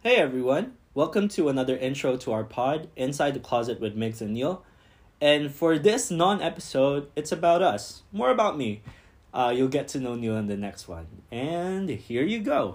Hey everyone, welcome to another intro to our pod, Inside the Closet with Migs and Neil. And for this non-episode, it's about us, more about me. You'll get to know Neil in the next one. And here you go.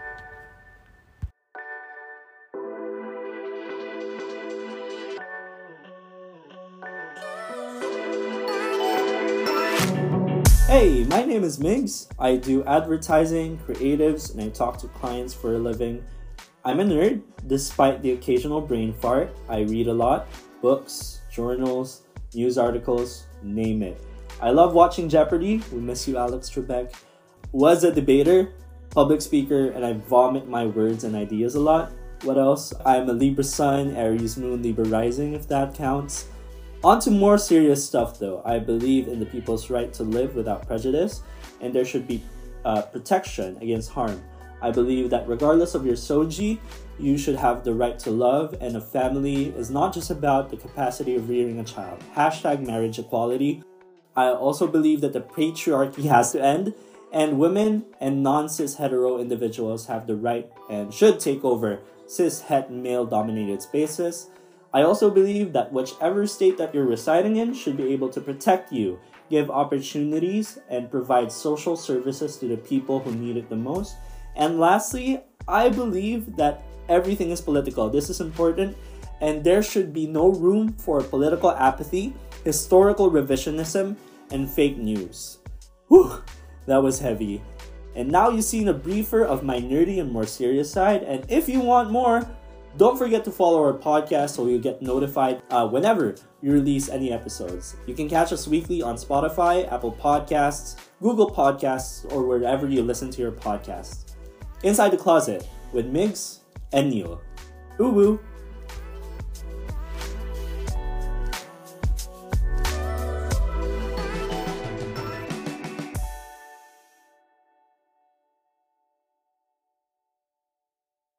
Hey, my name is Migs. I do advertising, creatives, and I talk to clients for a living. I'm a nerd, despite the occasional brain fart. I read a lot, books, journals, news articles, name it. I love watching Jeopardy! We miss you, Alex Trebek. Was a debater, public speaker, and I vomit my words and ideas a lot. What else? I'm a Libra Sun, Aries Moon, Libra Rising, if that counts. On to more serious stuff though. I believe in the people's right to live without prejudice, and there should be protection against harm. I believe that regardless of your soji, you should have the right to love, and a family is not just about the capacity of rearing a child. Hashtag marriage equality. I also believe that the patriarchy has to end, and women and non-cis hetero individuals have the right and should take over cis-het male-dominated spaces. I also believe that whichever state that you're residing in should be able to protect you, give opportunities, and provide social services to the people who need it the most. And lastly, I believe that everything is political. This is important, and there should be no room for political apathy, historical revisionism, and fake news. Whew, that was heavy. And now you've seen a briefer of my nerdy and more serious side, and if you want more, don't forget to follow our podcast so you'll get notified whenever we release any episodes. You can catch us weekly on Spotify, Apple Podcasts, Google Podcasts, or wherever you listen to your podcasts. Inside the Closet with Migs and Neil. Ooh woo!